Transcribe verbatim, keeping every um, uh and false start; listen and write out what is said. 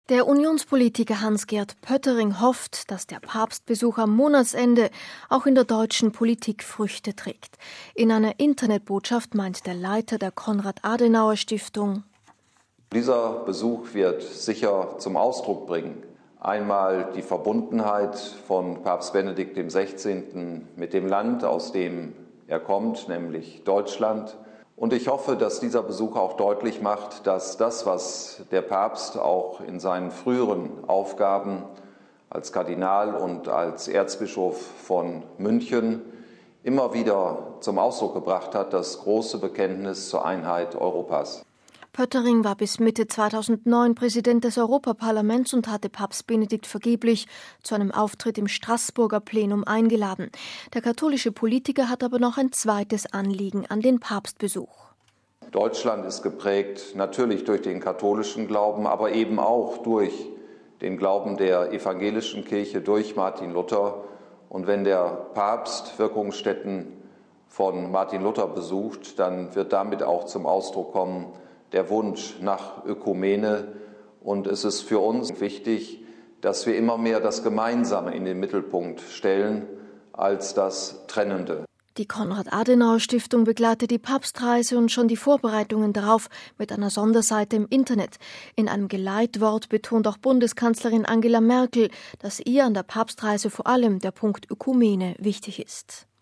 Der Unionspolitiker Hans-Gert Pöttering hofft, dass der Papstbesuch am Monatsende auch in der deutschen Politik Früchte trägt. In einer Internetbotschaft meint der Leiter der Konrad-Adenauer-Stiftung: Dieser Besuch wird sicher zum Ausdruck bringen, einmal die Verbundenheit von Papst Benedikt der Sechzehnte mit dem Land, aus dem er kommt, nämlich Deutschland. Und ich hoffe, dass dieser Besuch auch deutlich macht, dass das, was der Papst auch in seinen früheren Aufgaben als Kardinal und als Erzbischof von München immer wieder zum Ausdruck gebracht hat, das große Bekenntnis zur Einheit Europas. Pöttering war bis Mitte zweitausendneun Präsident des Europaparlaments und hatte Papst Benedikt vergeblich zu einem Auftritt im Straßburger Plenum eingeladen. Der katholische Politiker hat aber noch ein zweites Anliegen an den Papstbesuch. Deutschland ist geprägt natürlich durch den katholischen Glauben, aber eben auch durch den Glauben der evangelischen Kirche, durch Martin Luther. Und wenn der Papst Wirkungsstätten von Martin Luther besucht, dann wird damit auch zum Ausdruck kommen der Wunsch nach Ökumene. Und es ist für uns wichtig, dass wir immer mehr das Gemeinsame in den Mittelpunkt stellen als das Trennende. Die Konrad-Adenauer-Stiftung begleitet die Papstreise und schon die Vorbereitungen darauf mit einer Sonderseite im Internet. In einem Geleitwort betont auch Bundeskanzlerin Angela Merkel, dass ihr an der Papstreise vor allem der Punkt Ökumene wichtig ist.